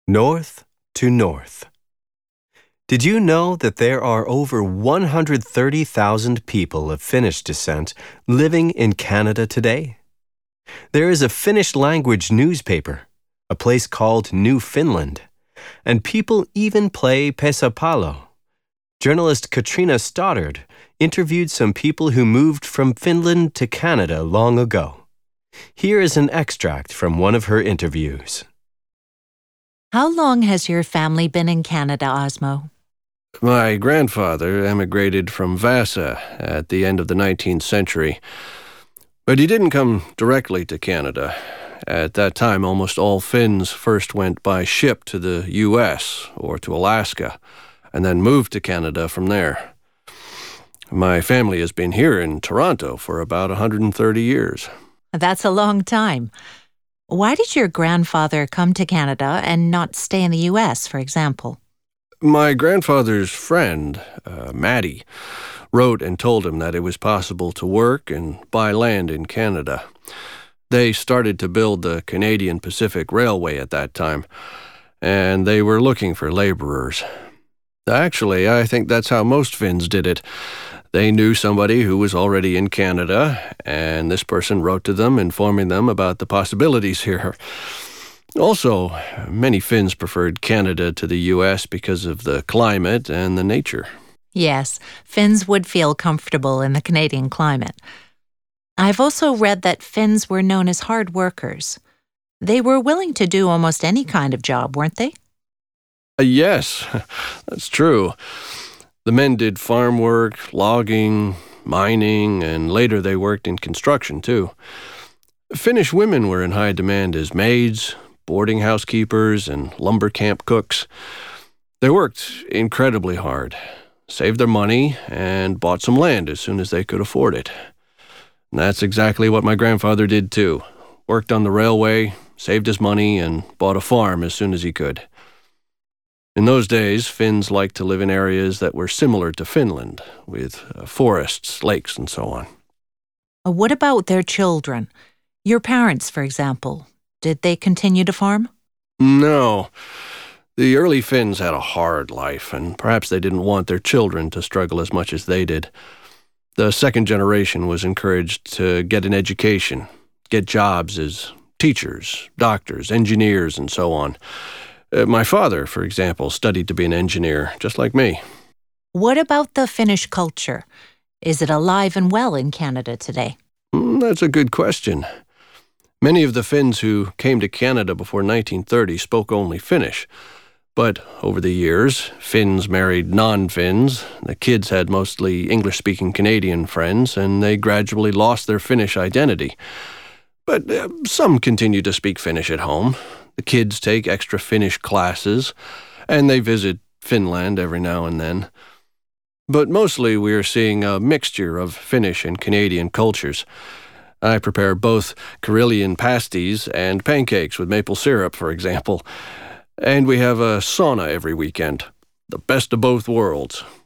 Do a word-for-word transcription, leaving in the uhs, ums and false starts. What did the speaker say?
North to North. Did you know that there are over one hundred thirty thousand people of Finnish descent living in Canada today? There is a Finnish language newspaper, a place called New Finland, and people even play pesäpallo. Journalist Katrina Stoddard interviewed some people who moved from Finland to Canada long ago. Here is an extract from one of her interviews. How long has your family been in Canada, Osmo? My grandfather emigrated from Vasa at the end of the nineteenth century, but he didn't come directly to Canada. At that time, almost all Finns first went by ship to the U S or to Alaska, and then moved to Canada from there. My family has been here in Toronto for about one hundred thirty years. That's a long time. Why did your grandfather come to Canada and not stay in the U S, for example? My grandfather's friend, uh, Maddie, wrote and told him that it was possible to work and buy land in Canada. They started to build the Canadian Pacific Railway at that time, and they were looking for laborers. Actually, I think that's how most Finns did it. They knew somebody who was already in Canada, and this person wrote to them informing them about the possibilities here. Also, many Finns preferred Canada to the U S because of the climate and the nature. Yes, Finns would feel comfortable in the Canadian climate. I've also read that Finns were known as hard workers. They were willing to do almost any kind of job, weren't they? Uh, yes, that's true. The men did farm work, logging, mining, and later they worked in construction, too. Finnish women were in high demand as maids, boarding housekeepers, and lumber camp cooks. They worked incredibly hard, saved their money, and bought some land as soon as they could afford it. And that's exactly what my grandfather did, too. Worked on the railway, saved his money, and bought a farm as soon as he could. In those days, Finns liked to live in areas that were similar to Finland, with uh, forests, lakes, and so on. Uh, What about their children? Your parents, for example. Did they continue to farm? No. The early Finns had a hard life, and perhaps they didn't want their children to struggle as much as they did. The second generation was encouraged to get an education, get jobs as teachers, doctors, engineers, and so on. Uh, my father, for example, studied to be an engineer, just like me. What about the Finnish culture? Is it alive and well in Canada today? Mm, that's a good question. Many of the Finns who came to Canada before nineteen thirty spoke only Finnish. But over the years, Finns married non-Finns, the kids had mostly English-speaking Canadian friends, and they gradually lost their Finnish identity. But uh, some continue to speak Finnish at home. The kids take extra Finnish classes, and they visit Finland every now and then. But mostly we are seeing a mixture of Finnish and Canadian cultures. I prepare both Karelian pasties and pancakes with maple syrup, for example. And we have a sauna every weekend. The best of both worlds.